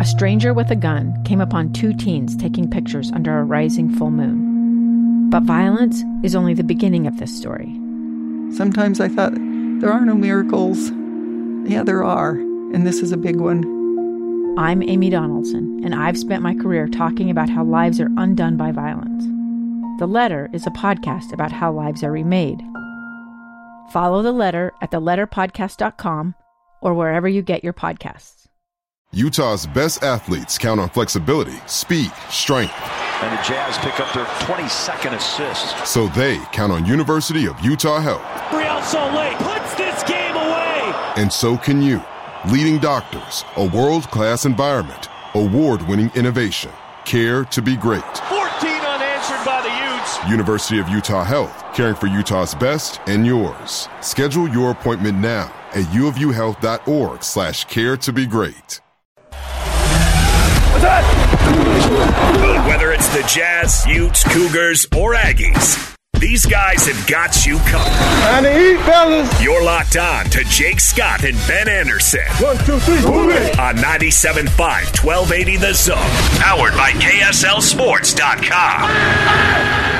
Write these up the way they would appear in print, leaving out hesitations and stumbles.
a stranger with a gun came upon 2 teens taking pictures under a rising full moon. But violence is only the beginning of this story. Sometimes I thought, there are no miracles. Yeah, there are, and this is a big one. I'm Amy Donaldson, and I've spent my career talking about how lives are undone by violence. The Letter is a podcast about how lives are remade. Follow The Letter at theletterpodcast.com or wherever you get your podcasts. Utah's best athletes count on flexibility, speed, strength. And the Jazz pick up their 22nd assist. So they count on University of Utah Health. Real Salt Lake puts this game away. And so can you. Leading doctors, a world-class environment, award-winning innovation, care to be great. 14 unanswered by the Utes. University of Utah Health, caring for Utah's best and yours. Schedule your appointment now at uofuhealth.org/care to be great. Whether it's the Jazz, Utes, Cougars, or Aggies, these guys have got you covered. Time to eat, fellas. You're locked on to Jake Scott and Ben Anderson. 1, 2, 3, move it. On 97.5, 1280 The Zone. Powered by KSLSports.com.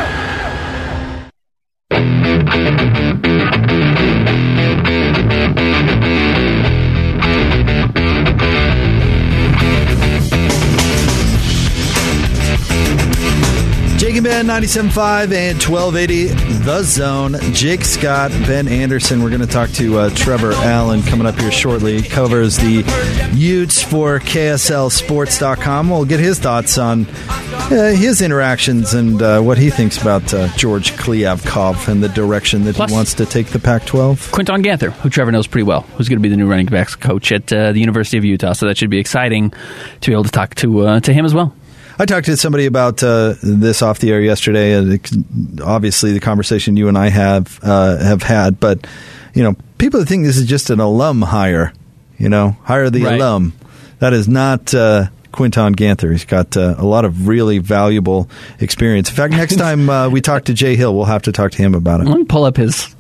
Jake and Ben, 97.5 and 1280 The Zone. Jake Scott, Ben Anderson. We're going to talk to Trevor Allen coming up here shortly. He covers the Utes for KSLSports.com. We'll get his thoughts on his interactions and what he thinks about George Kliavkoff and the direction that he wants to take the Pac-12. Quinton Ganther, who Trevor knows pretty well, who's going to be the new running backs coach at the University of Utah. So that should be exciting to be able to talk to him as well. I talked to somebody about this off the air yesterday, and obviously the conversation you and I have had. But people that think this is just an alum hire, hire the alum. That is not Quinton Ganther. He's got a lot of really valuable experience. In fact, next time we talk to Jay Hill, we'll have to talk to him about it. Let me pull up his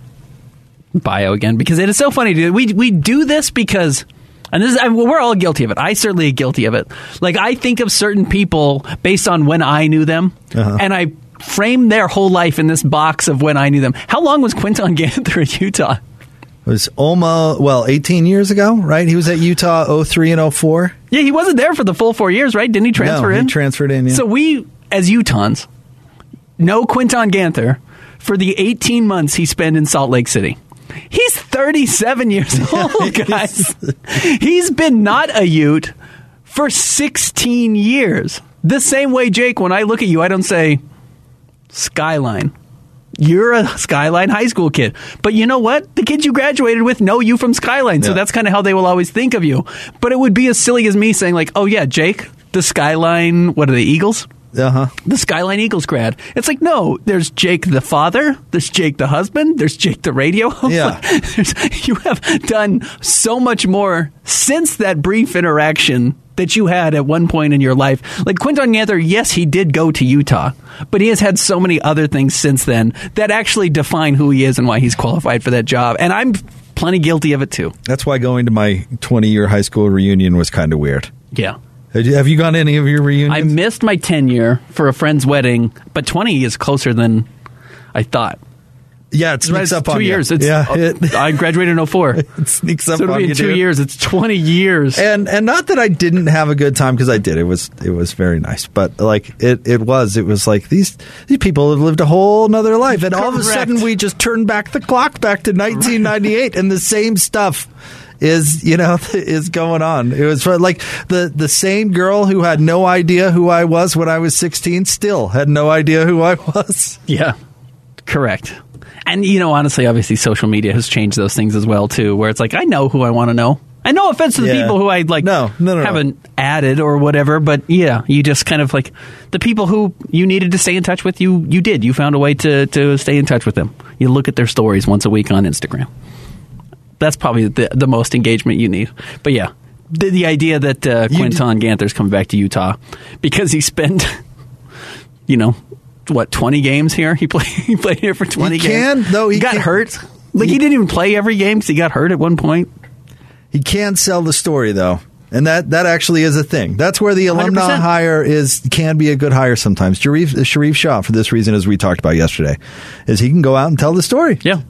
bio again, because it is so funny, dude. We do this because. And this is, we're all guilty of it. I certainly am guilty of it. Like, I think of certain people based on when I knew them, and I frame their whole life in this box of when I knew them. How long was Quinton Ganther at Utah? It was almost, 18 years ago, right? He was at Utah 03 and 04. Yeah, he wasn't there for the full 4 years, right? Didn't he transfer in? He transferred in, yeah. So we, as Utahns, know Quinton Ganther for the 18 months he spent in Salt Lake City. He's 37 years old, guys. He's been not a Ute for 16 years. The same way, Jake, when I look at you, I don't say Skyline. You're a Skyline high school kid. But you know what? The kids you graduated with know you from Skyline, so that's kind of how they will always think of you. But it would be as silly as me saying, like, oh, yeah, Jake, the Skyline, what are the Eagles? The Skyline Eagles grad. It's like, no, there's Jake the father, there's Jake the husband, there's Jake the radio host. Yeah. You have done so much more since that brief interaction that you had at one point in your life. Like Quinton Ganther, yes, he did go to Utah, but he has had so many other things since then that actually define who he is and why he's qualified for that job. And I'm plenty guilty of it, too. That's why going to my 20-year high school reunion was kind of weird. Yeah. Have you gone to any of your reunions? I missed my 10-year for a friend's wedding, but 20 is closer than I thought. Yeah, it sneaks up on 2 years. you. I graduated in 04. It sneaks up so it'll on be you. In 2 years. It's 20 years. And not that I didn't have a good time, because I did. It was very nice. But like it was like these people have lived a whole nother life, and all of a sudden we just turned back the clock back to 1998, and the same stuff is going on. It was like the same girl who had no idea who I was when I was 16 still had no idea who I was. Yeah, correct. And, honestly, obviously, social media has changed those things as well, too, where it's like, I know who I want to know. And no offense to the people who I, haven't added or whatever, but, yeah, you just kind of, the people who you needed to stay in touch with, you did. You found a way to stay in touch with them. You look at their stories once a week on Instagram. That's probably the most engagement you need. But, yeah, the idea that Quinton Ganther's coming back to Utah because he spent, 20 games here? He played here for 20 games. He got hurt. He didn't even play every game because he got hurt at one point. He can sell the story, though. And that actually is a thing. That's where the alumni 100%. hire can be a good hire sometimes. Sharif Shah, for this reason, as we talked about yesterday, is he can go out and tell the story. Yeah.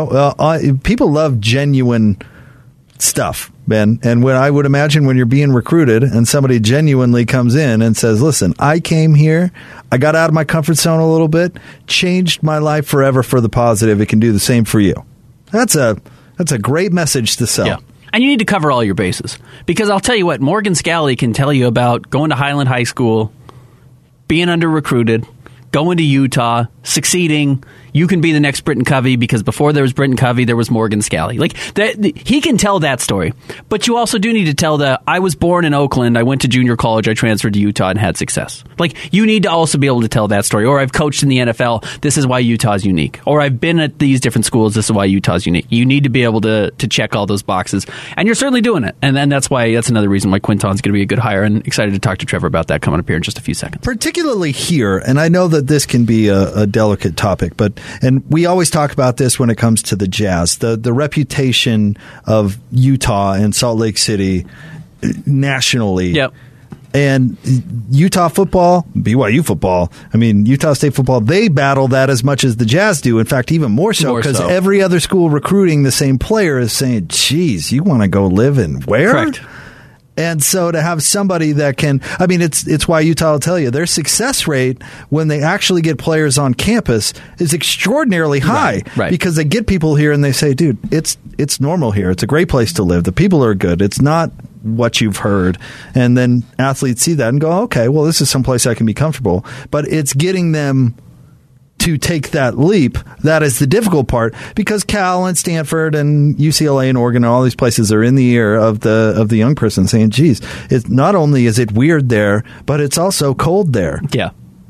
People love genuine stuff, Ben. And when I would imagine when you're being recruited and somebody genuinely comes in and says, listen, I came here, I got out of my comfort zone a little bit, changed my life forever for the positive. It can do the same for you. That's a great message to sell. Yeah. And you need to cover all your bases. Because I'll tell you what, Morgan Scalley can tell you about going to Highland High School, being under-recruited, going to Utah, succeeding. You can be the next Britton Covey because before there was Britton Covey, there was Morgan Scalley. He can tell that story. But you also do need to tell I was born in Oakland, I went to junior college, I transferred to Utah and had success. You need to also be able to tell that story. Or I've coached in the NFL, this is why Utah's unique. Or I've been at these different schools, this is why Utah's unique. You need to be able to check all those boxes. And you're certainly doing it. And then that's another reason why Quinton's going to be a good hire. And excited to talk to Trevor about that coming up here in just a few seconds. Particularly here, and I know that this can be a delicate topic, and we always talk about this when it comes to the Jazz, the reputation of Utah and Salt Lake City nationally. Yep. And Utah football, BYU football, Utah State football, they battle that as much as the Jazz do. In fact, even more so because every other school recruiting the same player is saying, geez, you want to go live in where? Correct. And so to have somebody that can, it's why Utah will tell you their success rate when they actually get players on campus is extraordinarily high, right. Because they get people here and they say, dude, it's normal here. It's a great place to live. The people are good. It's not what you've heard. And then athletes see that and go, okay, well, this is someplace I can be comfortable. But it's getting them to take that leap. That is the difficult part because Cal and Stanford and UCLA and Oregon and all these places are in the ear of the young person saying, geez, it's not only is it weird there, but it's also cold there. Yeah.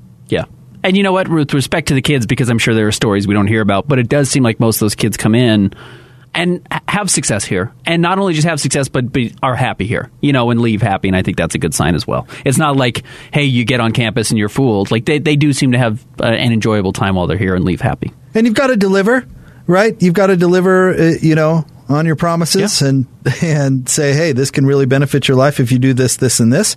And you know what, with respect to the kids, because I'm sure there are stories we don't hear about, but it does seem like most of those kids come in and have success here. And not only just have success, but are happy here, and leave happy. And I think that's a good sign as well. It's not like, hey, you get on campus and you're fooled. They do seem to have an enjoyable time while they're here and leave happy. And you've got to deliver, right? You've got to deliver, on your promises and say, hey, this can really benefit your life if you do this, this, and this.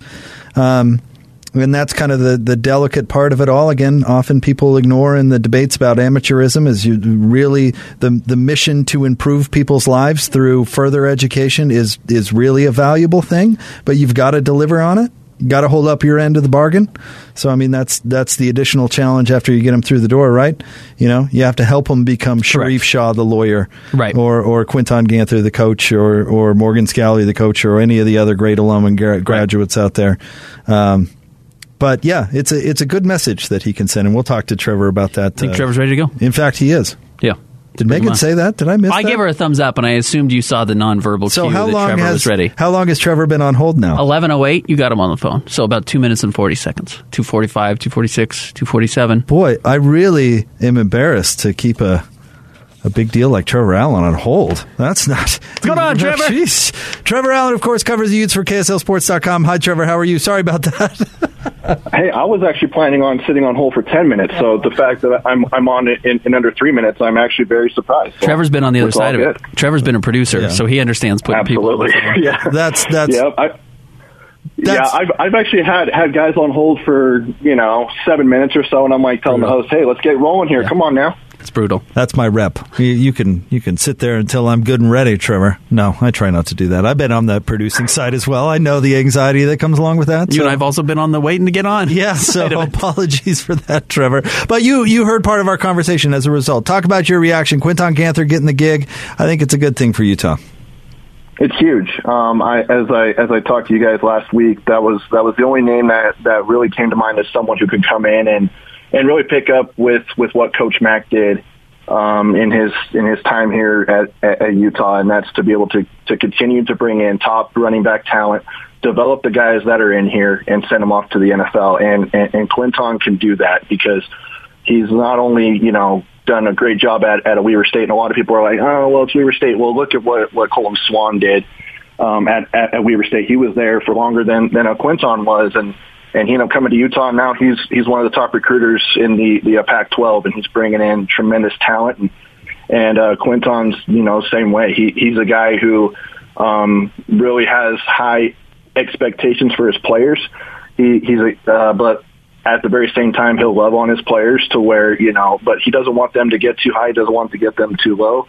And that's kind of the delicate part of it all. Again, often people ignore in the debates about amateurism is really the mission to improve people's lives through further education is really a valuable thing, but you've got to deliver on it. You got to hold up your end of the bargain. So, that's the additional challenge after you get them through the door, right? You have to help them become Sharif Shah, the lawyer, right? Or Quinton Ganther, the coach, or Morgan Scalley, the coach, or any of the other great alum and graduates out there. But yeah, it's a good message that he can send, and we'll talk to Trevor about that. I think Trevor's ready to go. In fact, he is. Yeah. Did Megan say that? Did I miss that? I gave her a thumbs up, and I assumed you saw the nonverbal cue that Trevor was ready. How long has Trevor been on hold now? 11:08, you got him on the phone. So about 2 minutes and 40 seconds. 2:45, 2:46, 2:47. Boy, I really am embarrassed to keep a big deal like Trevor Allen on hold. That's not... What's going on, Trevor? Jeez. Trevor Allen, of course, covers the Utes for KSLSports.com. Hi, Trevor. How are you? Sorry about that. Hey, I was actually planning on sitting on hold for 10 minutes, so the fact that I'm on it in under 3 minutes, I'm actually very surprised. So Trevor's been on the other side of it. Trevor's been a producer, so he understands putting people on the phone. Yeah. That's I've actually had guys on hold for 7 minutes or so, and I'm like telling the host, "Hey, let's get rolling here. Come on now." It's brutal. That's my rep. You can sit there until I'm good and ready, Trevor. No, I try not to do that. I've been on the producing side as well. I know the anxiety that comes along with that. You and I've also been on the waiting to get on. Yeah, so apologies for that, Trevor. But you heard part of our conversation as a result. Talk about your reaction. Quinton Ganther getting the gig. I think it's a good thing for Utah. It's huge. As I talked to you guys last week, that was the only name that really came to mind as someone who could come in and really pick up with what Coach Mack did in his time here at Utah, and that's to be able to continue to bring in top running back talent, develop the guys that are in here, and send them off to the NFL. And Quinton can do that because he's not only done a great job at a Weber State, and a lot of people are like, oh, well, it's Weber State. Well, look at what Colin Swan did at Weber State. He was there for longer than Quinton was, and he ended up coming to Utah. And now he's one of the top recruiters in the Pac-12, and he's bringing in tremendous talent. And Quinton's same way. He's a guy who really has high expectations for his players. But at the very same time, he'll love on his players to where, but he doesn't want them to get too high. He doesn't want to get them too low.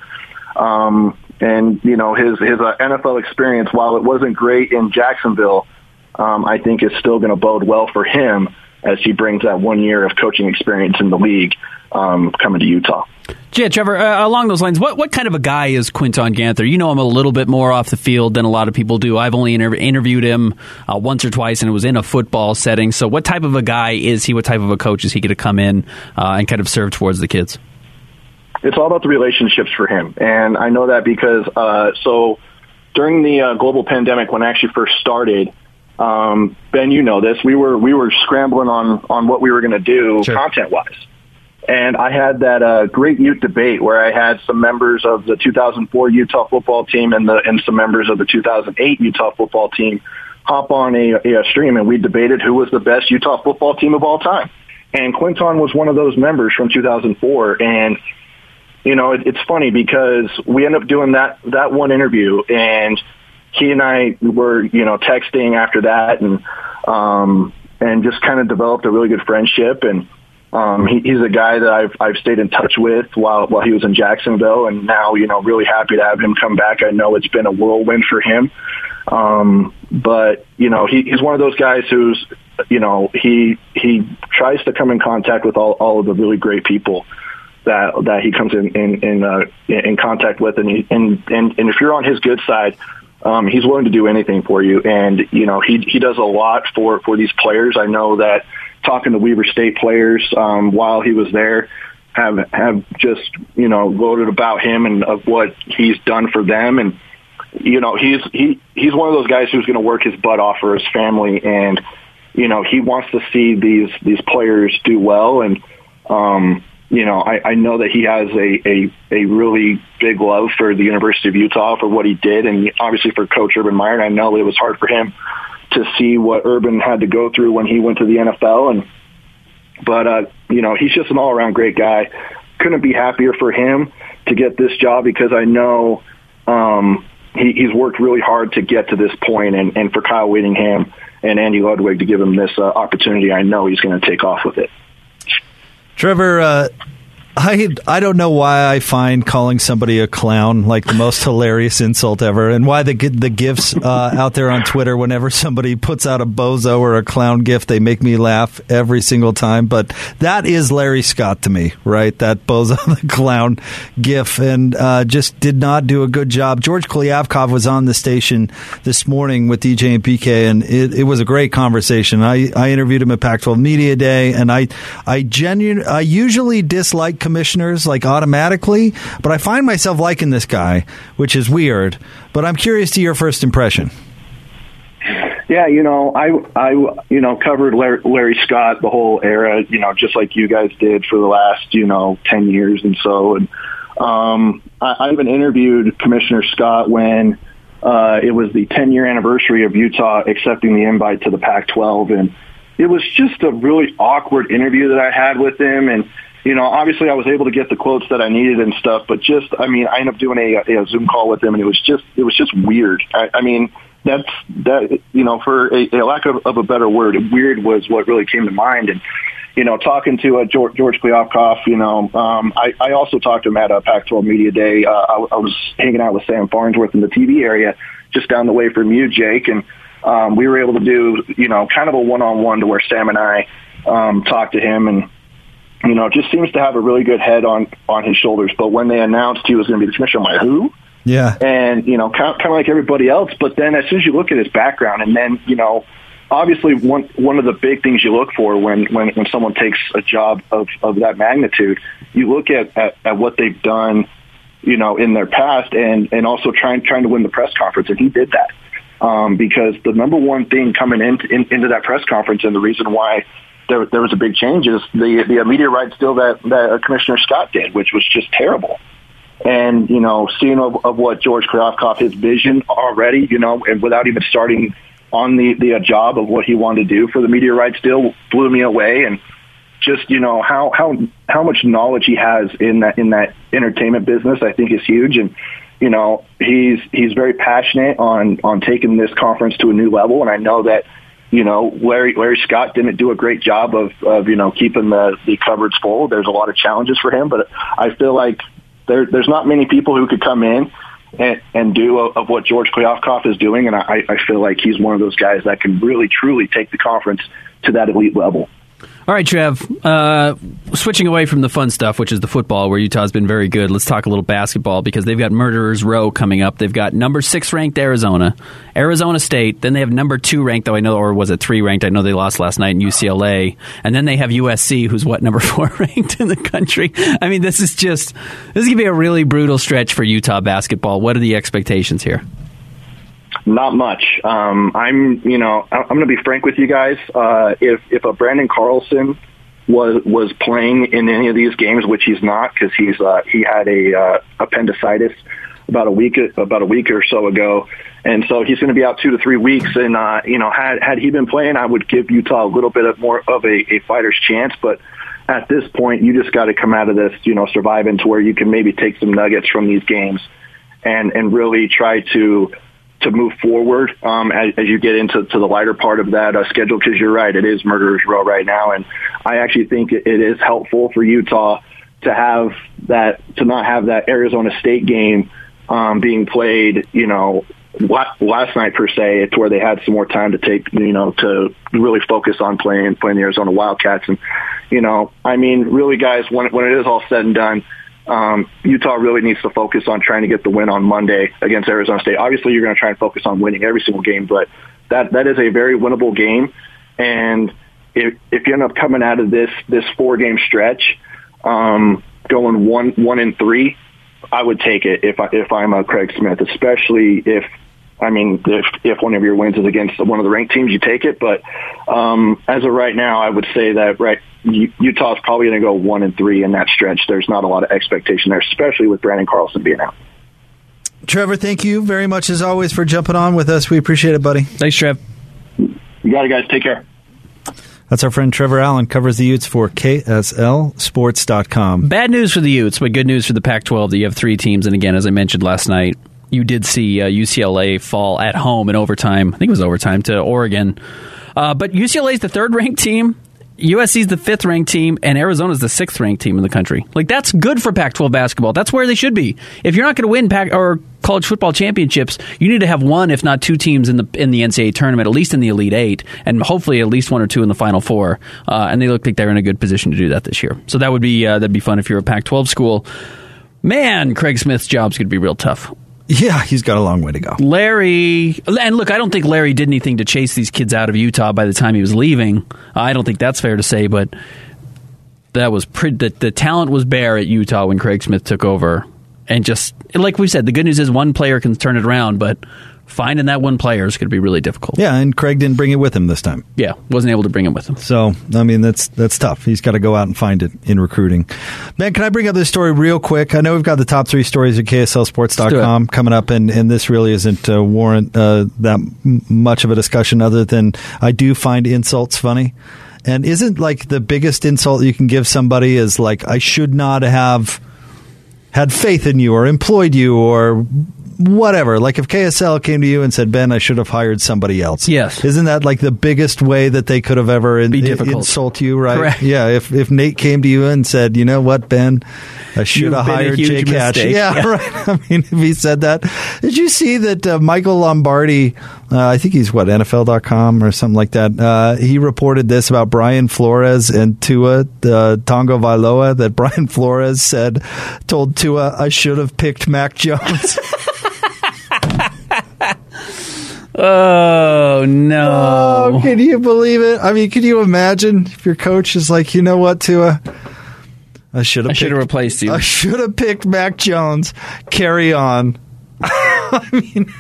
And his NFL experience, while it wasn't great in Jacksonville, I think is still going to bode well for him as he brings that 1 year of coaching experience in the league coming to Utah. Yeah, Trevor, along those lines, what kind of a guy is Quinton Ganther? You know him a little bit more off the field than a lot of people do. I've only interviewed him once or twice, and it was in a football setting. So what type of a guy is he? What type of a coach is he going to come in and kind of serve towards the kids? It's all about the relationships for him. And I know that because so during the global pandemic, when I actually first started, Ben, you know this, we were scrambling on what we were going to do content-wise. And I had that great Ute debate where I had some members of the 2004 Utah football team and some members of the 2008 Utah football team hop on a stream, and we debated who was the best Utah football team of all time. And Quinton was one of those members from 2004. And, it's funny because we ended up doing that one interview, and he and I were, texting after that and just kind of developed a really good friendship. And he's a guy that I've stayed in touch with while he was in Jacksonville, and now, really happy to have him come back. I know it's been a whirlwind for him. But, he's one of those guys who's, he tries to come in contact with all of the really great people that he comes in contact with. And if you're on his good side, he's willing to do anything for you. And, he does a lot for these players. I know that talking to Weber State players while he was there have just, gloated about him and of what he's done for them. And, he's one of those guys who's going to work his butt off for his family. And, he wants to see these players do well. And, I know that he has a really big love for the University of Utah for what he did, and obviously for Coach Urban Meyer. And I know it was hard for him to see what Urban had to go through when he went to the NFL. But he's just an all-around great guy. Couldn't be happier for him to get this job because I know he's worked really hard to get to this point, and for Kyle Whittingham and Andy Ludwig to give him this opportunity, I know he's going to take off with it. Trevor, I don't know why I find calling somebody a clown like the most hilarious insult ever, and why the gifs out there on Twitter, whenever somebody puts out a bozo or a clown gif, they make me laugh every single time. But that is Larry Scott to me, right? That bozo the clown gif, and just did not do a good job. George Kliavkoff was on the station this morning with DJ and PK, and it was a great conversation. I interviewed him at Pac-12 Media Day, and I usually dislike commissioners like automatically, but I find myself liking this guy, which is weird. But I'm curious to your first impression. Yeah, I covered Larry Scott the whole era, just like you guys did for the last 10 years and so. And I even interviewed Commissioner Scott when it was the 10-year anniversary of Utah accepting the invite to the Pac-12, and it was just a really awkward interview that I had with him. And obviously I was able to get the quotes that I needed and stuff, but I ended up doing a Zoom call with him, and it was just weird. That's for a lack of a better word, weird was what really came to mind. And, talking to George Kliavkoff, I also talked to him at a Pac-12 Media Day. I was hanging out with Sam Farnsworth in the TV area just down the way from you, Jake, and we were able to do, kind of a one-on-one to where Sam and I talked to him, and just seems to have a really good head on his shoulders. But when they announced he was going to be the commissioner, I'm like, who? Yeah. And, kind of like everybody else. But then as soon as you look at his background, and then, obviously one of the big things you look for when someone takes a job of that magnitude, you look at what they've done, in their past, and also trying to win the press conference. And he did that. Because the number one thing coming into that press conference, and the reason why there was a big change, is the media rights deal that Commissioner Scott did, which was just terrible. And, seeing of what George Kliavkoff, his vision already, and without even starting on the job of what he wanted to do for the media rights deal, blew me away. And just, how much knowledge he has in that entertainment business, I think is huge. And, you know, he's very passionate on taking this conference to a new level. And I know that, you know, Larry Scott didn't do a great job of you know, keeping the cupboards full. There's a lot of challenges for him, but I feel like there's not many people who could come in and do of what George Kliavkoff is doing. And I feel like he's one of those guys that can really, truly take the conference to that elite level. All right, Trev, switching away from the fun stuff, which is the football, where Utah's been very good, let's talk a little basketball, because they've got Murderers Row coming up. They've got number 6 ranked Arizona State, then they have number 2 ranked, or was it 3 ranked? I know they lost last night in UCLA. And then they have USC, who's number 4 ranked in the country. I mean, this is going to be a really brutal stretch for Utah basketball. What are the expectations here? Not much. I'm going to be frank with you guys. If a Brandon Carlson was playing in any of these games, which he's not, because he had a appendicitis about a week or so ago, and so he's going to be out 2 to 3 weeks. And had he been playing, I would give Utah a little bit more of a fighter's chance. But at this point, you just got to come out of this, surviving to where you can maybe take some nuggets from these games and really try to move forward as you get into the lighter part of that schedule, because you're right, it is Murderers Row right now, and I actually think it is helpful for Utah to not have that Arizona State game being played, last night per se, to where they had some more time to take, to really focus on playing the Arizona Wildcats, and really, guys, when it is all said and done, Utah really needs to focus on trying to get the win on Monday against Arizona State. Obviously, you're going to try and focus on winning every single game, but that is a very winnable game. And if you end up coming out of this 4-game stretch, going 1-3, I would take it if I'm Craig Smith, especially if one of your wins is against one of the ranked teams, you take it. But as of right now, I would say that Utah's probably going to go 1-3 in that stretch. There's not a lot of expectation there, especially with Brandon Carlson being out. Trevor, thank you very much as always for jumping on with us. We appreciate it, buddy. Thanks, Trev. You got it, guys. Take care. That's our friend Trevor Allen, covers the Utes for KSLSports.com. Bad news for the Utes, but good news for the Pac-12 that you have 3 teams. And again, as I mentioned last night, you did see UCLA fall at home in overtime. I think it was overtime to Oregon. But UCLA is the 3rd-ranked team. USC is the 5th-ranked team, and Arizona is the 6th-ranked team in the country. That's good for Pac-12 basketball. That's where they should be. If you're not going to win or college football championships, you need to have 1, if not 2 teams in the NCAA tournament, at least in the Elite 8, and hopefully at least 1 or 2 in the Final 4. And they look like they're in a good position to do that this year. So that'd be fun if you're a Pac-12 school. Man, Craig Smith's job's going to be real tough. Yeah, he's got a long way to go. Larry, and look, I don't think Larry did anything to chase these kids out of Utah by the time he was leaving. I don't think that's fair to say, but that was the talent was bare at Utah when Craig Smith took over. And just, like we said, the good news is one player can turn it around, but finding that one player is going to be really difficult. Yeah, and Craig didn't bring it with him this time. Yeah, wasn't able to bring him with him. So, that's tough. He's got to go out and find it in recruiting. Ben, can I bring up this story real quick? I know we've got the top 3 stories at KSLSports.com coming up, and this really isn't warrant that much of a discussion, other than I do find insults funny. And isn't the biggest insult you can give somebody is I should not have had faith in you or employed you or whatever. If KSL came to you and said, Ben, I should have hired somebody else. Yes. Isn't that the biggest way that they could have ever insult you, right? Correct. Yeah. If Nate came to you and said, you know what, Ben, I should have hired Jake Hatch. Yeah, right. If he said that. Did you see that Michael Lombardi, I think he's NFL.com or something like that, he reported this about Brian Flores and Tua Tonga Vailoa, that Brian Flores told Tua, I should have picked Mac Jones. Oh, no. Oh, can you believe it? Can you imagine if your coach is you know what, Tua? I should have replaced you. I should have picked Mac Jones. Carry on. That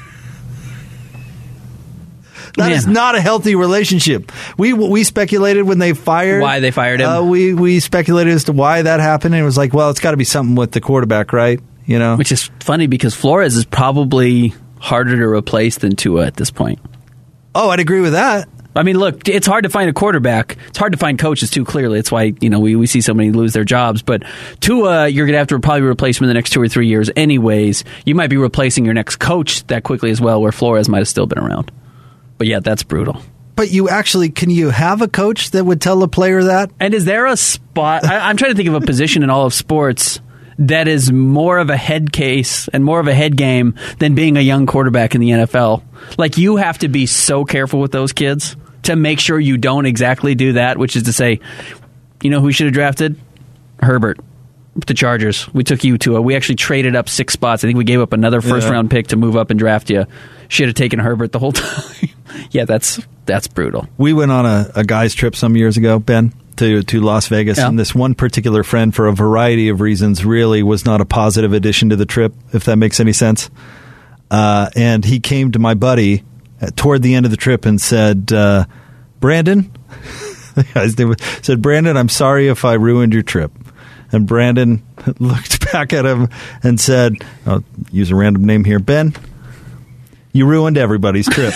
is not a healthy relationship. We speculated when they fired. Why they fired him. We speculated as to why that happened, and it was it's got to be something with the quarterback, right? Which is funny because Flores is probably harder to replace than Tua at this point. Oh, I'd agree with that. I mean, look, it's hard to find a quarterback. It's hard to find coaches, too, clearly. It's why, we see so many lose their jobs. But Tua, you're going to have to probably replace him in the next 2 or 3 years anyways. You might be replacing your next coach that quickly as well, where Flores might have still been around. But yeah, that's brutal. But can you have a coach that would tell a player that? And is there a spot? I'm trying to think of a position in all of sports that is more of a head case and more of a head game than being a young quarterback in the NFL. Like, you have to be so careful with those kids to make sure you don't exactly do that, which is to say, who we should have drafted? Herbert. The Chargers. We took you to we actually traded up 6 spots. I think we gave up another first-round pick to move up and draft you. Should have taken Herbert the whole time. Yeah, that's brutal. We went on a guy's trip some years ago, Ben, to Las Vegas, and this one particular friend, for a variety of reasons, really was not a positive addition to the trip, if that makes any sense. And he came to my buddy toward the end of the trip and said, Brandon, said, Brandon, I'm sorry if I ruined your trip. And Brandon looked back at him and said, I'll use a random name here, Ben, you ruined everybody's trip.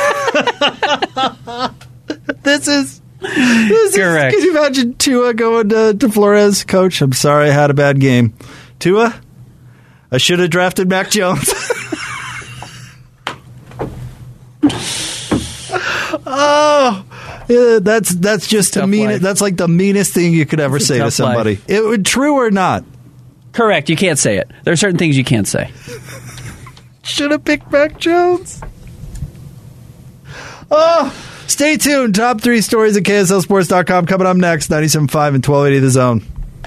This is correct. Can you imagine Tua going to Flores? Coach, I'm sorry I had a bad game. Tua, I should have drafted Mac Jones. Oh, yeah, that's just the meanest. That's like the meanest thing you could ever say to somebody. True or not? Correct. You can't say it. There are certain things you can't say. Should have picked Mac Jones. Oh, stay tuned. Top 3 stories at KSLSports.com coming up next. 97.5 and 1280 The Zone.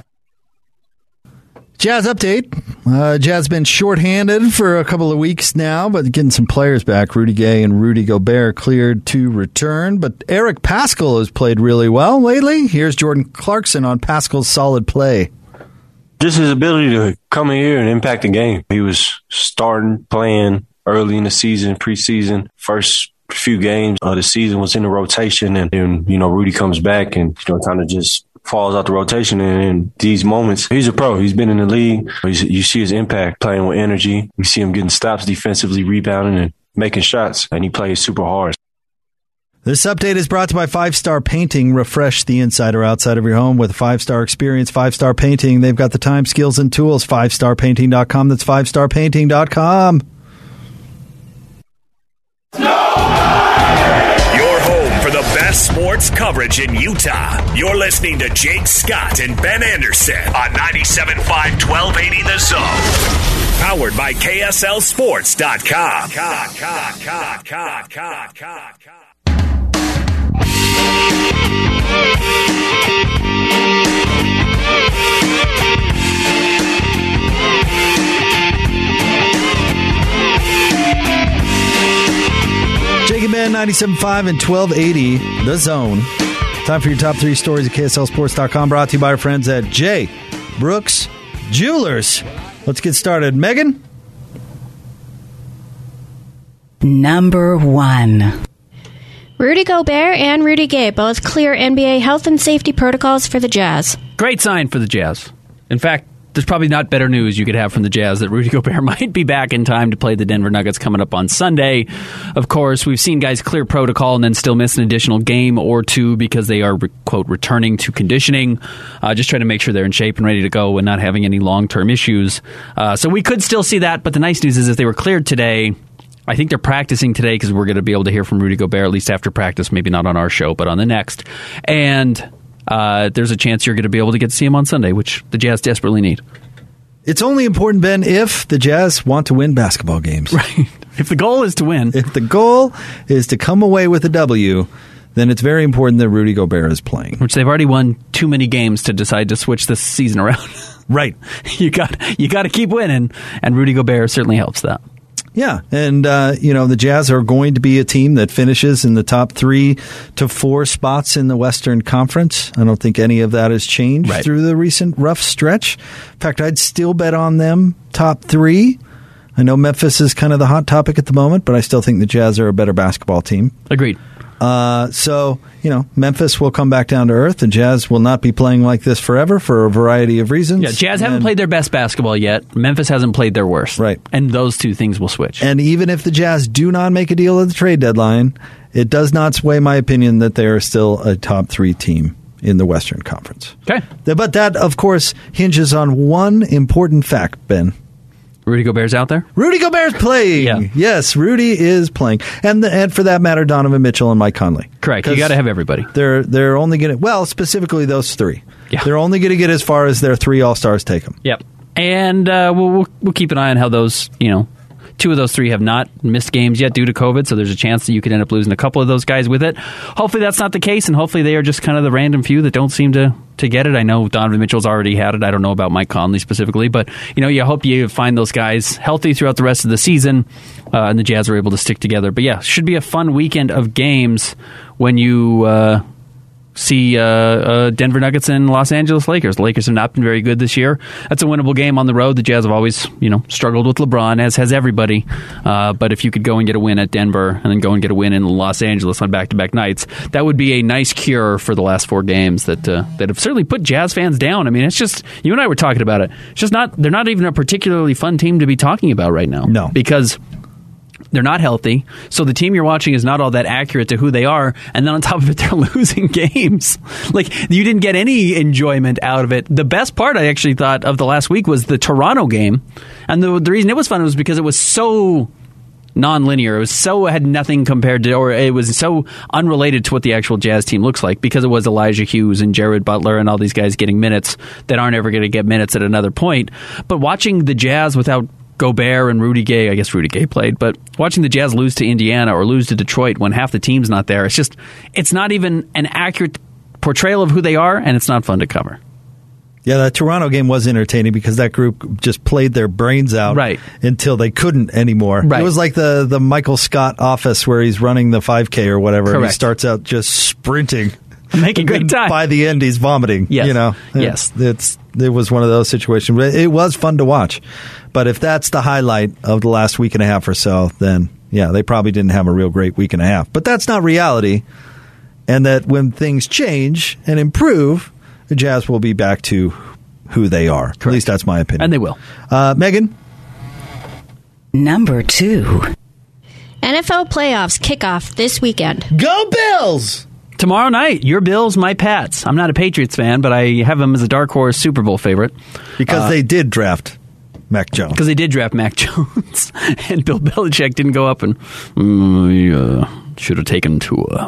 Jazz update. Jazz been shorthanded for a couple of weeks now, but getting some players back. Rudy Gay and Rudy Gobert cleared to return, but Eric Paschall has played really well lately. Here's Jordan Clarkson on Paschall's solid play. Just his ability to come in here and impact the game. He was playing early in the season, preseason. First few games of the season was in the rotation, and then, Rudy comes back and, kind of just falls out the rotation. And in these moments, he's a pro. He's been in the league. You see his impact, playing with energy. You see him getting stops defensively, rebounding, and making shots, and he plays super hard. This update is brought to you by 5 Star Painting. Refresh the inside or outside of your home with a 5-star experience. 5 Star Painting. They've got the time, skills, and tools. 5starpainting.com. That's 5starpainting.com. Your home for the best sports coverage in Utah. You're listening to Jake Scott and Ben Anderson on 97.5 1280 The Zone. Powered by KSLSports.com. Jake and Ben, 97.5 and 1280 The Zone. Time for your top 3 stories at KSLSports.com. Brought to you by our friends at J. Brooks Jewelers. Let's get started. Megan? Number 1. Rudy Gobert and Rudy Gay both clear NBA health and safety protocols for the Jazz. Great sign for the Jazz. In fact, there's probably not better news you could have from the Jazz that Rudy Gobert might be back in time to play the Denver Nuggets coming up on Sunday. Of course, we've seen guys clear protocol and then still miss an additional game or 2 because they are, quote, returning to conditioning, just trying to make sure they're in shape and ready to go and not having any long-term issues. So we could still see that, but the nice news is if they were cleared today, I think they're practicing today because we're going to be able to hear from Rudy Gobert, at least after practice, maybe not on our show, but on the next. And there's a chance you're going to be able to get to see him on Sunday, which the Jazz desperately need. It's only important, Ben, if the Jazz want to win basketball games. Right. If the goal is to win. If the goal is to come away with a W, then it's very important that Rudy Gobert is playing. Which they've already won too many games to decide to switch this season around. Right. You got to keep winning, and Rudy Gobert certainly helps that. Yeah, and the Jazz are going to be a team that finishes in the top 3 to 4 spots in the Western Conference. I don't think any of that has changed through the recent rough stretch. In fact, I'd still bet on them top 3. I know Memphis is kind of the hot topic at the moment, but I still think the Jazz are a better basketball team. Agreed. So, Memphis will come back down to earth. The Jazz will not be playing like this forever for a variety of reasons. Yeah, Jazz haven't played their best basketball yet. Memphis hasn't played their worst. Right. And those two things will switch. And even if the Jazz do not make a deal at the trade deadline, it does not sway my opinion that they are still a top 3 team in the Western Conference. Okay. But that, of course, hinges on one important fact, Ben. Rudy Gobert's out there? Rudy Gobert's playing. Yeah. Yes, Rudy is playing. And for that matter, Donovan Mitchell and Mike Conley. Correct. You got to have everybody. They're only going to, specifically those 3. Yeah. They're only going to get as far as their 3 All-Stars take them. Yep. And we'll keep an eye on how those, 2 of those 3 have not missed games yet due to COVID, so there's a chance that you could end up losing a couple of those guys with it. Hopefully that's not the case, and hopefully they are just kind of the random few that don't seem to get it. I know Donovan Mitchell's already had it. I don't know about Mike Conley specifically, but you hope you find those guys healthy throughout the rest of the season, and the Jazz are able to stick together. But yeah, should be a fun weekend of games when you see Denver Nuggets and Los Angeles Lakers. The Lakers have not been very good this year. That's a winnable game on the road. The Jazz have always, struggled with LeBron, as has everybody. But if you could go and get a win at Denver and then go and get a win in Los Angeles on back-to-back nights, that would be a nice cure for the last 4 games that have certainly put Jazz fans down. I mean, it's just, you and I were talking about it. It's just they're not even a particularly fun team to be talking about right now. No. Because they're not healthy, so the team you're watching is not all that accurate to who they are, and then on top of it, they're losing games. Like, you didn't get any enjoyment out of it. The best part, I actually thought, of the last week was the Toronto game, and the reason it was fun was because it was so non-linear. It had nothing compared to, or it was so unrelated to what the actual Jazz team looks like, because it was Elijah Hughes and Jared Butler and all these guys getting minutes that aren't ever going to get minutes at another point. But watching the Jazz without Gobert and Rudy Gay, I guess Rudy Gay played, but watching the Jazz lose to Indiana or lose to Detroit when half the team's not there, it's not even an accurate portrayal of who they are, and it's not fun to cover. Yeah, that Toronto game was entertaining because that group just played their brains out until they couldn't anymore. Right. It was like the Michael Scott office where he's running the 5K or whatever. Correct. And he starts out just sprinting. Making great time. By the end, he's vomiting. Yes. Yes. It was one of those situations. It was fun to watch. But if that's the highlight of the last week and a half or so, then, yeah, they probably didn't have a real great week and a half. But that's not reality. And that when things change and improve, the Jazz will be back to who they are. Correct. At least that's my opinion. And they will. Megan? Number 2. NFL playoffs kick off this weekend. Go Bills! Tomorrow night, your Bills, my Pats. I'm not a Patriots fan, but I have them as a dark horse Super Bowl favorite. Because they did draft Mac Jones. Because they did draft Mac Jones. And Bill Belichick didn't go up and should have taken Tua.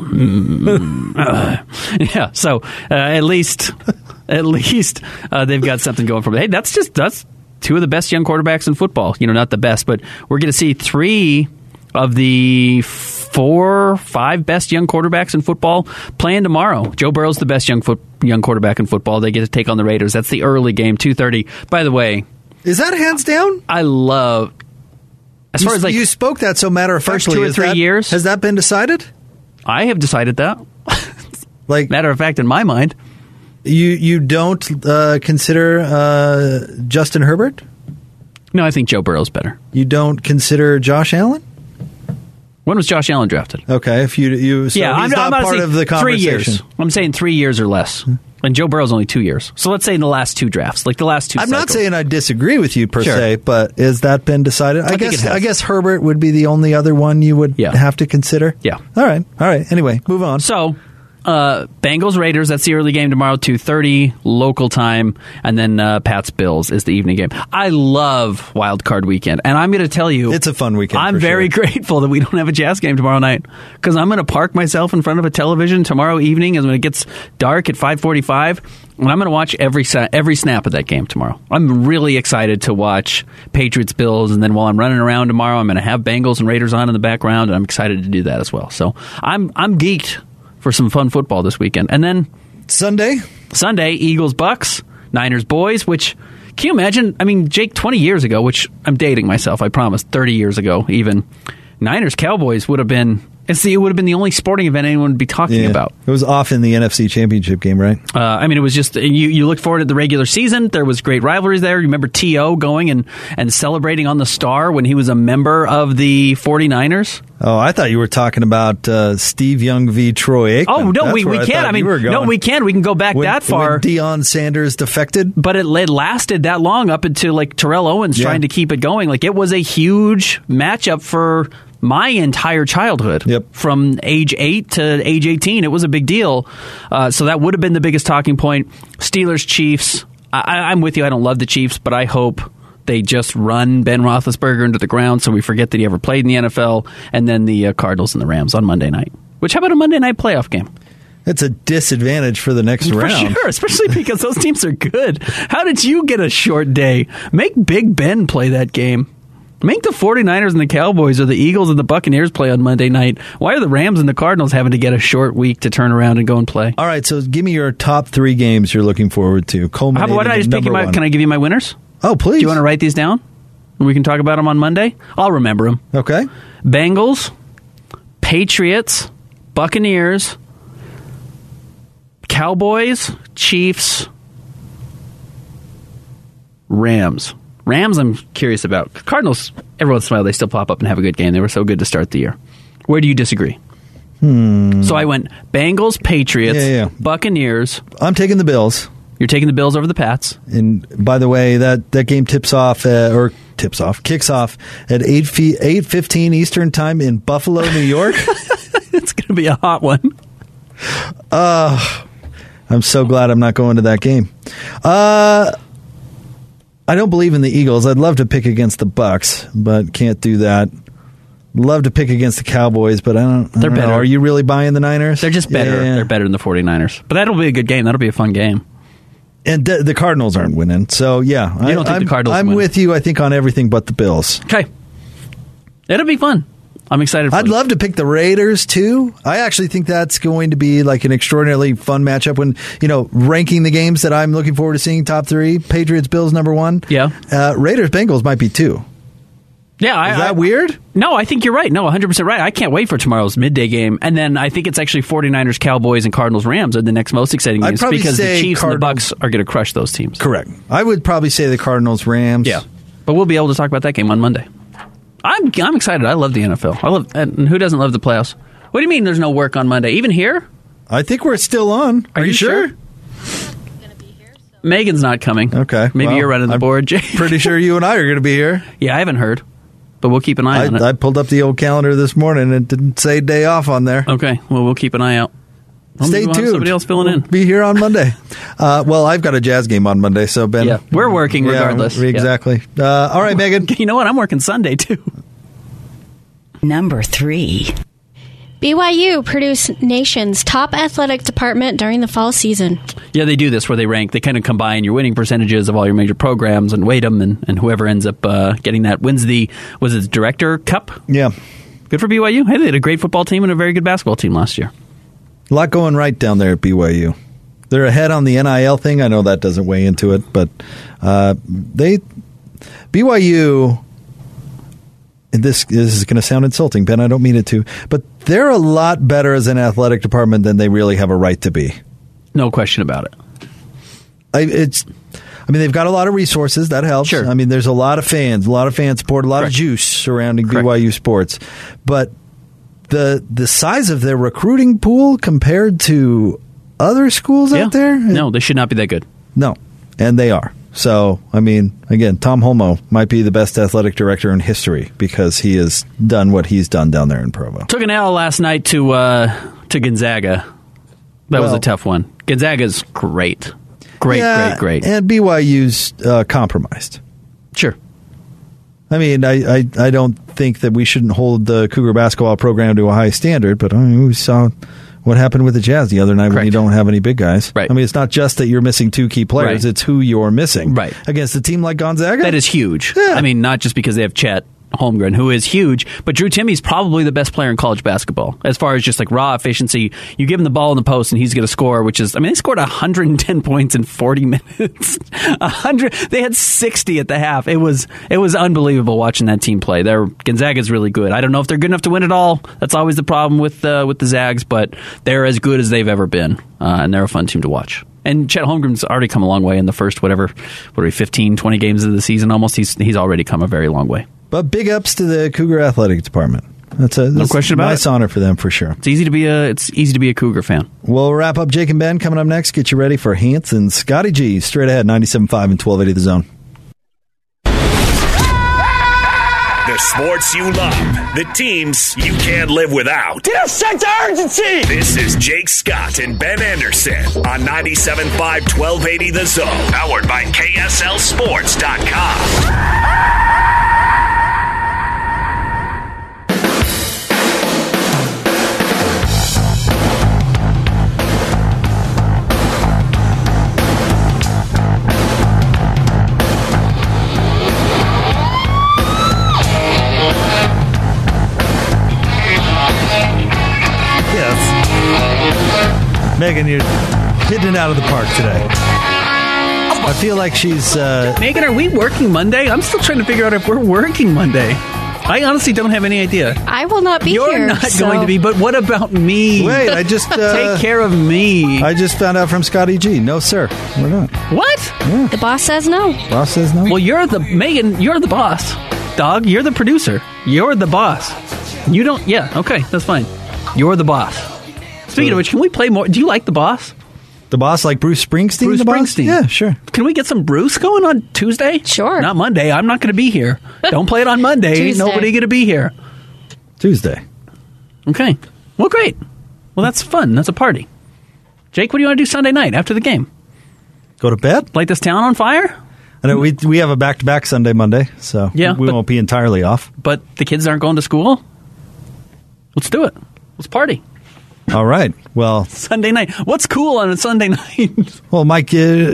Yeah, so at least they've got something going for them. Hey, that's 2 of the best young quarterbacks in football. Not the best, but we're going to see 3 of the 4, 5 best young quarterbacks in football playing tomorrow. Joe Burrow's the best young quarterback in football. They get to take on the Raiders. That's the early game, 2:30. By the way, is that hands down? I love. As far as you spoke that so matter of factly. First 2 or 3 years, has that been decided? I have decided that. Like matter of fact, in my mind, you don't consider Justin Herbert? No, I think Joe Burrow's better. You don't consider Josh Allen? When was Josh Allen drafted? Okay, if you so yeah, he's not part of the conversation. 3 years. I'm saying 3 years or less. And Joe Burrow's only 2 years. So let's say in the last 2 drafts, like the last 2 I'm cycles. not saying I disagree with you per se, but has that been decided? I guess Herbert would be the only other one you would have to consider. Yeah. All right. Anyway, move on. So, Bengals Raiders, that's the early game tomorrow, 2:30 local time, and then Pats Bills is the evening game. I love Wild Card Weekend, and I'm going to tell you, it's a fun weekend. I'm very grateful that we don't have a Jazz game tomorrow night, because I'm going to park myself in front of a television tomorrow evening, and when it gets dark at 5:45, and I'm going to watch every snap of that game tomorrow. I'm really excited to watch Patriots Bills, and then while I'm running around tomorrow, I'm going to have Bengals and Raiders on in the background, and I'm excited to do that as well. So I'm geeked for some fun football this weekend. And then Sunday, Eagles Bucks, Niners Boys, which, can you imagine? I mean, Jake, 20 years ago, which I'm dating myself, I promise, 30 years ago even, Niners Cowboys would have been And see, it would have been the only sporting event anyone would be talking about. It was off in the NFC Championship game, right? I mean, it was just, you look forward to the regular season. There was great rivalries there. You remember T.O. going and celebrating on the Star when he was a member of the 49ers? Oh, I thought you were talking about Steve Young v. Troy Aikman. Oh, no, we can. I mean, no, we can. We can go back that far. When Deion Sanders defected? But it lasted that long up until like Terrell Owens trying to keep it going. Like, it was a huge matchup for my entire childhood. Yep. From age 8 to age 18, it was a big deal. So that would have been the biggest talking point. Steelers, Chiefs. I'm with you. I don't love the Chiefs, but I hope they just run Ben Roethlisberger into the ground so we forget that he ever played in the NFL. And then the Cardinals and the Rams on Monday night. Which, how about a Monday night playoff game? It's a disadvantage for the next round. For sure, especially because those teams are good. How did you get a short day? Make Big Ben play that game. Make the 49ers and the Cowboys or the Eagles and the Buccaneers play on Monday night. Why are the Rams and the Cardinals having to get a short week to turn around and go and play? All right, so give me your top 3 games you're looking forward to. Why don't I just pick you? Can I give you my winners? Oh, please. Do you want to write these down? We can talk about them on Monday. I'll remember them. Okay. Bengals, Patriots, Buccaneers, Cowboys, Chiefs, Rams. Rams, I'm curious about. Cardinals, every once in a while, they still pop up and have a good game. They were so good to start the year. Where do you disagree? So I went Bengals, Patriots, Buccaneers. I'm taking the Bills. You're taking the Bills over the Pats. And by the way, that game kicks off at 8:15 Eastern time in Buffalo, New York. It's going to be a hot one. I'm so glad I'm not going to that game. I don't believe in the Eagles. I'd love to pick against the Bucks, but can't do that. Love to pick against the Cowboys, but I don't better. know. Are you really buying the Niners? They're just better. Yeah. They're better than the 49ers. But that'll be a good game. That'll be a fun game. And the Cardinals aren't winning. So, yeah. You don't think the Cardinals I'm win? with you, I think, on everything but the Bills. Okay. It'll be fun. I'm excited for I'd love to pick the Raiders, too. I actually think that's going to be like an extraordinarily fun matchup when, ranking the games that I'm looking forward to seeing, top 3, Patriots, Bills, number 1. Yeah. Raiders, Bengals might be 2. Yeah. Is that weird? No, I think you're right. No, 100% right. I can't wait for tomorrow's midday game. And then I think it's actually 49ers, Cowboys, and Cardinals, Rams are the next most exciting games because the Chiefs and the Bucks are going to crush those teams. Correct. I would probably say the Cardinals, Rams. Yeah. But we'll be able to talk about that game on Monday. I'm excited. I love the NFL. And who doesn't love the playoffs? What do you mean there's no work on Monday? Even here? I think we're still on. Are you sure? Megan's not coming. Okay. Maybe you're running the board, Jay. Pretty sure you and I are going to be here. Yeah, I haven't heard. But we'll keep an eye on it. I pulled up the old calendar this morning and it didn't say day off on there. Okay. Well, we'll keep an eye out. Stay tuned. Somebody else filling in. Be here on Monday. Well, I've got a Jazz game on Monday, so Ben. Yeah, we're working regardless. Yeah, exactly. Yeah. All right, Megan. You know what? I'm working Sunday, too. Number 3. BYU produced nation's top athletic department during the fall season. Yeah, they do this where they rank. They kind of combine your winning percentages of all your major programs and weight them, and whoever ends up getting that wins the Director Cup? Yeah. Good for BYU. Hey, they had a great football team and a very good basketball team last year. A lot going right down there at BYU. They're ahead on the NIL thing. I know that doesn't weigh into it, but BYU... And this is going to sound insulting, Ben. I don't mean it to. But they're a lot better as an athletic department than they really have a right to be. No question about I it. mean, they've got a lot of resources. That helps. Sure. I mean, there's a lot of fan support, a lot of juice surrounding BYU sports. But the size of their recruiting pool compared to other schools out there? No, they should not be that good. No, and they are. So, I mean, again, Tom Holmoe might be the best athletic director in history because he has done what he's done down there in Provo. Took an L last night to Gonzaga. That was a tough one. Gonzaga's great. Great. And BYU's compromised. Sure. I mean, I don't think that we shouldn't hold the Cougar basketball program to a high standard, but I mean, we saw what happened with the Jazz the other night when you don't have any big guys. Right. I mean, it's not just that you're missing 2 key players, it's who you're missing. Right. Against a team like Gonzaga? That is huge. Yeah. I mean, not just because they have Chet Holmgren, who is huge, but Drew Timme's probably the best player in college basketball as far as just like raw efficiency. You give him the ball in the post and he's going to score, which is, I mean, they scored 110 points in 40 minutes. 100. They had 60 at the half. It was unbelievable watching that team play. Gonzaga's really good. I don't know if they're good enough to win it all. That's always the problem with the Zags, but they're as good as they've ever been, and they're a fun team to watch. And Chet Holmgren's already come a long way in the first, 15, 20 games of the season almost. He's already come a very long way. But big ups to the Cougar Athletic Department. That's no question about it. Nice honor for them for sure. It's easy to be a Cougar fan. We'll wrap up Jake and Ben coming up next. Get you ready for Hans and Scotty G. Straight ahead, 97.5 and 1280 The Zone. The sports you love, the teams you can't live without. Get a sense of urgency! This is Jake Scott and Ben Anderson on 97.5 1280 The Zone. Powered by KSLSports.com. Megan, you're hitting it out of the park today. I feel like she's... Megan, are we working Monday? I'm still trying to figure out if we're working Monday. I honestly don't have any idea. I will not be here. You're not going to be, but what about me? Wait, I just... Take care of me. I just found out from Scotty G. No, sir. We're not. What? Yeah. The boss says no. Boss says no? Well, Megan, you're the boss. Dog, you're the producer. You're the boss. You don't... Yeah, okay, that's fine. You're the boss. Speaking of which, can we play more? Do you like The Boss? The Boss, like Bruce Springsteen? Bruce Springsteen. Yeah, sure. Can we get some Bruce going on Tuesday? Sure. Not Monday. I'm not going to be here. Don't play it on Monday. Ain't nobody going to be here. Tuesday. Okay. Well, great. Well, that's fun. That's a party. Jake, what do you want to do Sunday night after the game? Go to bed? Light this town on fire? I know we have a back-to-back Sunday, Monday, so we won't be entirely off. But the kids aren't going to school? Let's do it. Let's party. All right. Well, Sunday night. What's cool on a Sunday night? Well, Mike,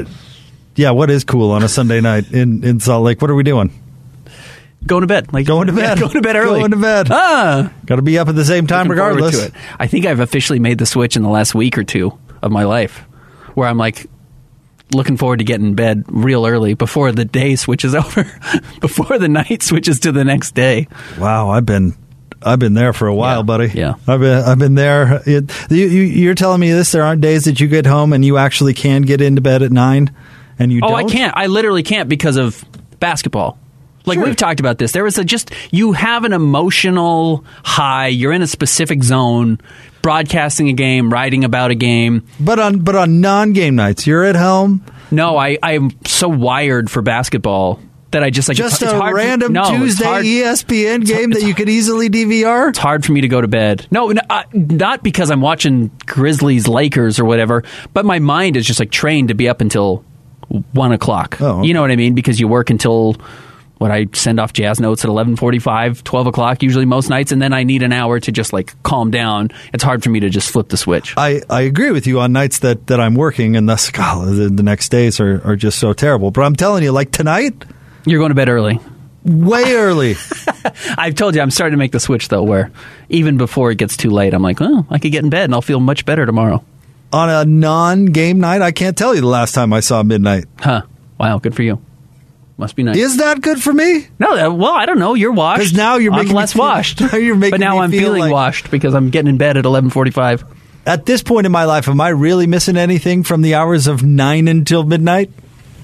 what is cool on a Sunday night in Salt Lake? What are we doing? Going to bed. Going to bed. Going to bed early. Going to bed. Got to be up at the same time regardless. To it. I think I've officially made the switch in the last week or two of my life where I'm like looking forward to getting in bed real early before the day switches over, before the night switches to the next day. Wow, I've been there for a while, buddy. Yeah. I've been there. You're telling me this? There aren't days that you get home and you actually can get into bed at 9 and you don't? Oh, I can't. I literally can't because of basketball. Like, sure. We've talked about this. There was you have an emotional high. You're in a specific zone, broadcasting a game, writing about a game. But on non-game nights, you're at home? No, I'm so wired for basketball that I just like just it's a hard random Tuesday ESPN game that you could easily DVR. It's hard for me to go to bed. No, not because I'm watching Grizzlies Lakers or whatever, but my mind is just like trained to be up until 1 o'clock. Oh, okay. You know what I mean? Because you work until I send off jazz notes at 11:45, 12 o'clock usually most nights, and then I need an hour to just like calm down. It's hard for me to just flip the switch. I agree with you on nights that I'm working, and thus the next days are just so terrible. But I'm telling you, like tonight, you're going to bed early. Way early. I've told you, I'm starting to make the switch, though, where even before it gets too late, I'm like, I could get in bed and I'll feel much better tomorrow. On a non-game night, I can't tell you the last time I saw midnight. Huh. Wow, good for you. Must be nice. Is that good for me? No, well, I don't know. You're washed. Because now you're making I'm less washed. But now I'm feeling washed because I'm getting in bed at 11:45. At this point in my life, am I really missing anything from the hours of 9 until midnight?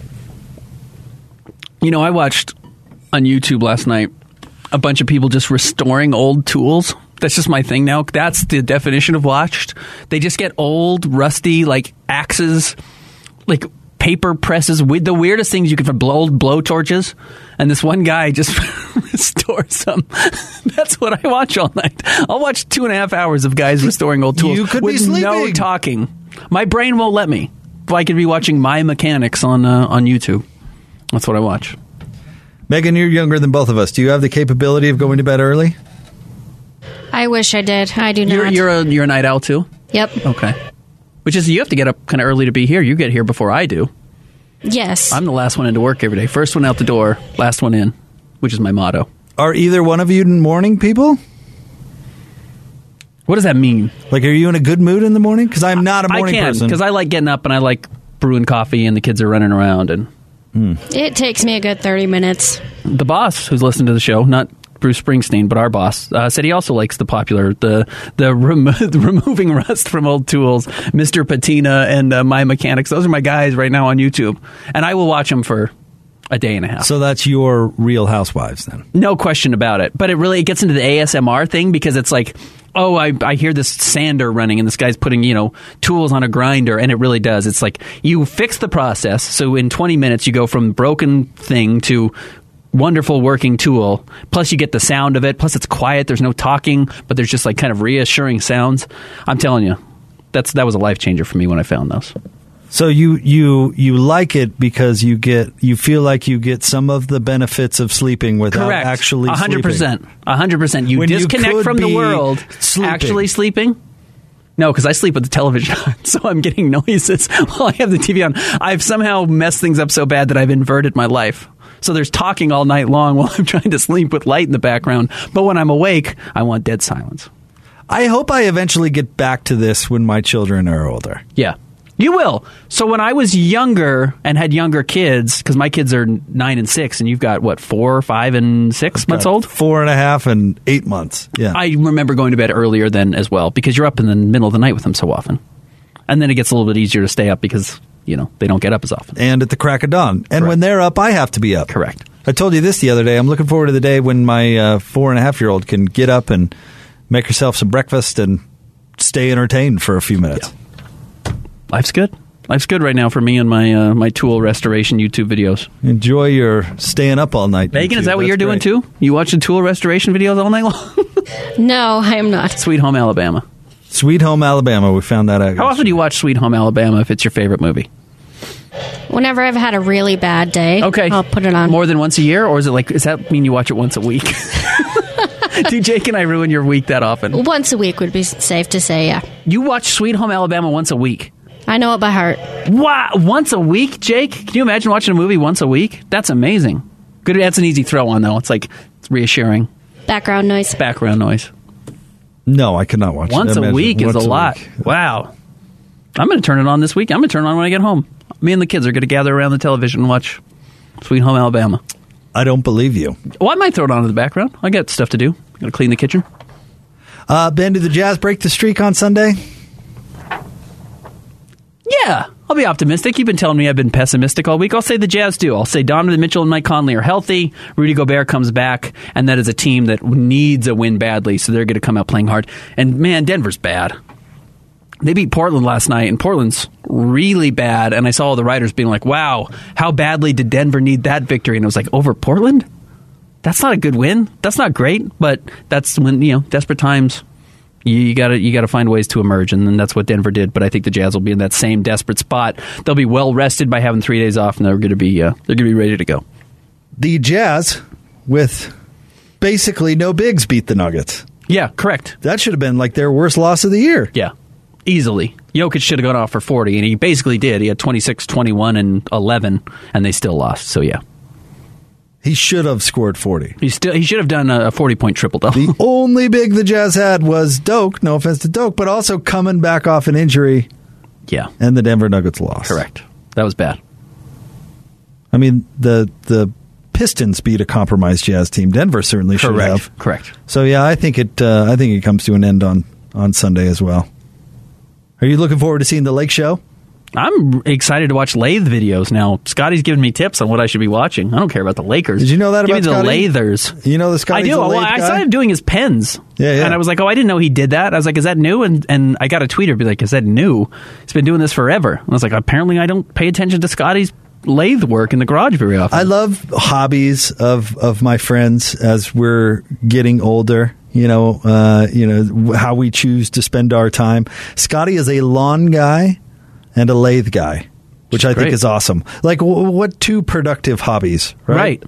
You know, I watched on YouTube last night a bunch of people just restoring old tools. That's just my thing now. That's the definition of watched. They just get old, rusty, like axes, like paper presses, with the weirdest things you can find, old blow torches. And this one guy just restores them. That's what I watch all night. I'll watch 2.5 hours of guys restoring old tools. You could with be sleeping. No talking. My brain won't let me. I could be watching My Mechanics on YouTube. That's what I watch. Megan, you're younger than both of us. Do you have the capability of going to bed early? I wish I did. I do not. You're a night owl too? Yep. Okay. Which is, you have to get up kind of early to be here. You get here before I do. Yes. I'm the last one into work every day. First one out the door, last one in, which is my motto. Are either one of you morning people? What does that mean? Like, are you in a good mood in the morning? Because I'm not a morning person. Because I like getting up and I like brewing coffee and the kids are running around. And it takes me a good 30 minutes. The boss, who's listened to the show, not Bruce Springsteen, but our boss, said he also likes the popular, the removing rust from old tools, Mr. Patina and My Mechanics. Those are my guys right now on YouTube. And I will watch them for a day and a half. So that's your Real Housewives then? No question about it. But it gets into the ASMR thing because it's like, oh, I hear this sander running and this guy's putting, tools on a grinder, and it really does. It's like you fix the process. So in 20 minutes, you go from broken thing to wonderful working tool. Plus you get the sound of it. Plus it's quiet. There's no talking, but there's just like kind of reassuring sounds. I'm telling you, that was a life changer for me when I found those. So you like it because you feel like you get some of the benefits of sleeping without actually 100%. 100%. You disconnect from the world. Actually sleeping? No, because I sleep with the television on, so I'm getting noises while I have the TV on. I've somehow messed things up so bad that I've inverted my life. So there's talking all night long while I'm trying to sleep with light in the background. But when I'm awake, I want dead silence. I hope I eventually get back to this when my children are older. Yeah. You will. So when I was younger and had younger kids, because my kids are 9 and 6, and you've got, 4, 5, and 6 months old? 4.5 and 8 months, yeah. I remember going to bed earlier then as well, because you're up in the middle of the night with them so often. And then it gets a little bit easier to stay up because, they don't get up as often. And at the crack of dawn. And Correct. When they're up, I have to be up. Correct. I told you this the other day. I'm looking forward to the day when my 4.5-year-old can get up and make herself some breakfast and stay entertained for a few minutes. Yeah. Life's good. Life's good right now for me and my tool restoration YouTube videos. Enjoy your staying up all night. Megan, is that what you're doing too? You watching tool restoration videos all night long? No, I am not. Sweet Home Alabama. Sweet Home Alabama. We found that out. How often do you watch Sweet Home Alabama if it's your favorite movie? Whenever I've had a really bad day, I'll put it on. More than once a year? Or does that mean you watch it once a week? Do Jake and I ruin your week that often? Once a week would be safe to say, yeah. You watch Sweet Home Alabama once a week? I know it by heart. Wow, once a week, Jake? Can you imagine watching a movie once a week? That's amazing. Good. That's an easy throw on, though. It's reassuring. Background noise. Background noise. No, I could not watch once a week is a lot. Wow. I'm going to turn it on this week. I'm going to turn it on when I get home. Me and the kids are going to gather around the television and watch Sweet Home Alabama. I don't believe you. Well, I might throw it on in the background. I got stuff to do. Got to clean the kitchen. Ben, did the Jazz break the streak on Sunday? Yeah, I'll be optimistic. You've been telling me I've been pessimistic all week. I'll say the Jazz do. I'll say Donovan Mitchell and Mike Conley are healthy. Rudy Gobert comes back, and that is a team that needs a win badly, so they're going to come out playing hard. And, man, Denver's bad. They beat Portland last night, and Portland's really bad. And I saw all the writers being like, wow, how badly did Denver need that victory? And it was like, over Portland? That's not a good win. That's not great, but that's when, desperate times, you gotta find ways to emerge, and then that's what Denver did. But I think the Jazz will be in that same desperate spot. They'll be well rested by having 3 days off, and they're going to be ready to go. The Jazz, with basically no bigs, beat the Nuggets. Yeah, correct. That should have been their worst loss of the year. Yeah, easily. Jokic should have gone off for 40, and he basically did. He had 26, 21, and 11, and they still lost. So yeah. He should have scored 40. He should have done a 40-point triple-double. The only big the Jazz had was Doak, no offense to Doak, but also coming back off an injury. Yeah. And the Denver Nuggets lost. Correct. That was bad. I mean, the Pistons beat a compromised Jazz team. Denver certainly should have. Correct. So, yeah, I think it comes to an end on Sunday as well. Are you looking forward to seeing the Lake Show? I'm excited to watch lathe videos now. Scotty's giving me tips on what I should be watching. I don't care about the Lakers. Did you know that about Scotty? Give me the lathers. You know the Scotty's I do. a lathe guy? I started doing his pens. Yeah. And I was like, I didn't know he did that. I was like, is that new? And I got a tweeter be like, is that new? He's been doing this forever. And I was like, apparently I don't pay attention to Scotty's lathe work in the garage very often. I love hobbies of my friends as we're getting older. How we choose to spend our time. Scotty is a lawn guy and a lathe guy, which I think is awesome. What two productive hobbies, right?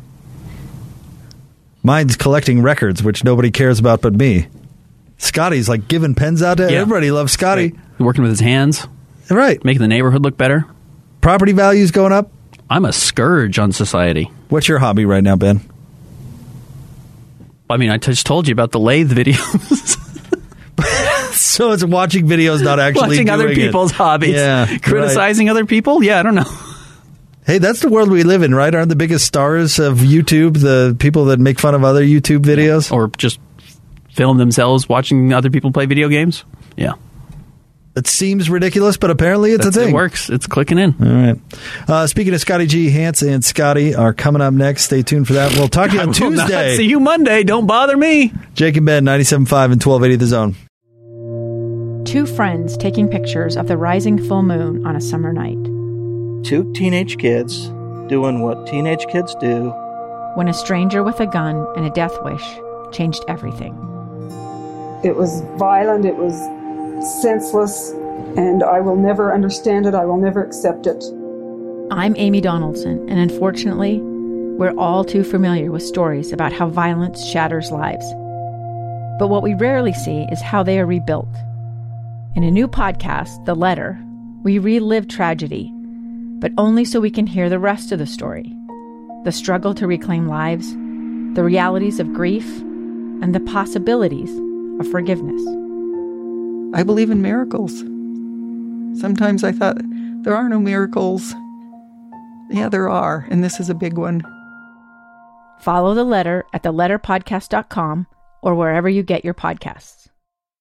Mine's collecting records, which nobody cares about but me. Scotty's giving pens out to everybody. Loves Scotty. Working with his hands. Right. Making the neighborhood look better. Property values going up. I'm a scourge on society. What's your hobby right now, Ben? I mean, I just told you about the lathe videos. So it's watching videos, not actually watching doing other people's hobbies. Yeah, criticizing other people? Yeah, I don't know. Hey, that's the world we live in, right? Aren't the biggest stars of YouTube the people that make fun of other YouTube videos? Or just film themselves watching other people play video games? Yeah. It seems ridiculous, but apparently it's a thing. It works. It's clicking in. All right. Speaking of Scotty G, Hans and Scotty are coming up next. Stay tuned for that. We'll talk to you on Tuesday. See you Monday. Don't bother me. Jake and Ben, 97.5 and 1280 The Zone. Two friends taking pictures of the rising full moon on a summer night. Two teenage kids doing what teenage kids do. When a stranger with a gun and a death wish changed everything. It was violent, it was senseless, and I will never understand it, I will never accept it. I'm Amy Donaldson, and unfortunately, we're all too familiar with stories about how violence shatters lives. But what we rarely see is how they are rebuilt. In a new podcast, The Letter, we relive tragedy, but only so we can hear the rest of the story. The struggle to reclaim lives, the realities of grief, and the possibilities of forgiveness. I believe in miracles. Sometimes I thought, there are no miracles. Yeah, there are, and this is a big one. Follow The Letter at theletterpodcast.com or wherever you get your podcasts.